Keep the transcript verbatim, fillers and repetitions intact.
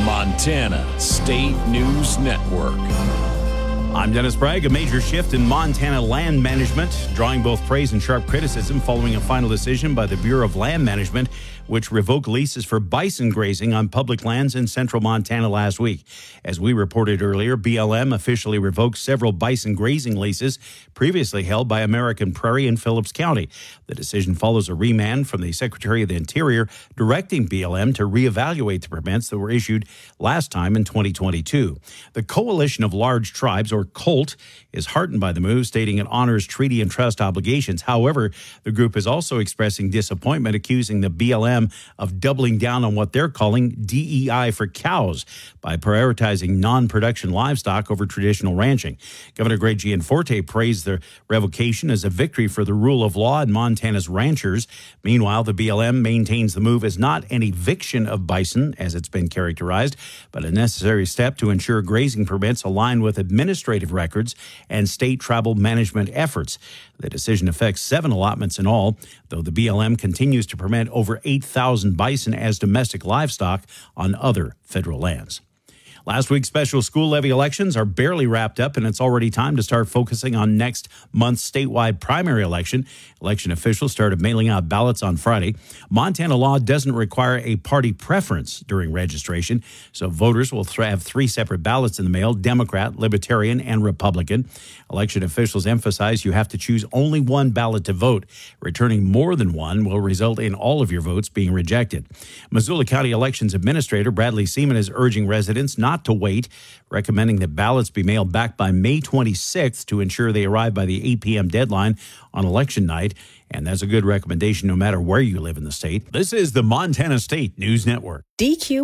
Montana State News Network. I'm Dennis Bragg. A major shift in Montana land management, drawing both praise and sharp criticism following a final decision by the Bureau of Land Management, which revoked leases for bison grazing on public lands in central Montana last week. As we reported earlier, B L M officially revoked several bison grazing leases previously held by American Prairie in Phillips County. The decision follows a remand from the Secretary of the Interior directing B L M to reevaluate the permits that were issued last time in twenty twenty-two. The Coalition of Large Tribes, or COLT, is heartened by the move, stating it honors treaty and trust obligations. However, the group is also expressing disappointment, accusing the B L M of doubling down on what they're calling D E I for cows by prioritizing non-production livestock over traditional ranching. Governor Greg Gianforte praised the revocation as a victory for the rule of law and Montana's ranchers. Meanwhile, the B L M maintains the move is not an eviction of bison, as it's been characterized, but a necessary step to ensure grazing permits align with administrative records and state tribal management efforts. The decision affects seven allotments in all, though the B L M continues to permit over eight thousand bison as domestic livestock on other federal lands. Last week's special school levy elections are barely wrapped up, and it's already time to start focusing on next month's statewide primary election. Election officials started mailing out ballots on Friday. Montana law doesn't require a party preference during registration, so voters will th- have three separate ballots in the mail: Democrat, Libertarian, and Republican. Election officials emphasize you have to choose only one ballot to vote. Returning more than one will result in all of your votes being rejected. Missoula County Elections Administrator Bradley Seaman is urging residents not to wait, recommending that ballots be mailed back by May twenty-sixth to ensure they arrive by the eight p.m. deadline on election night. And that's a good recommendation no matter where you live in the state. This is the Montana State News Network. D Q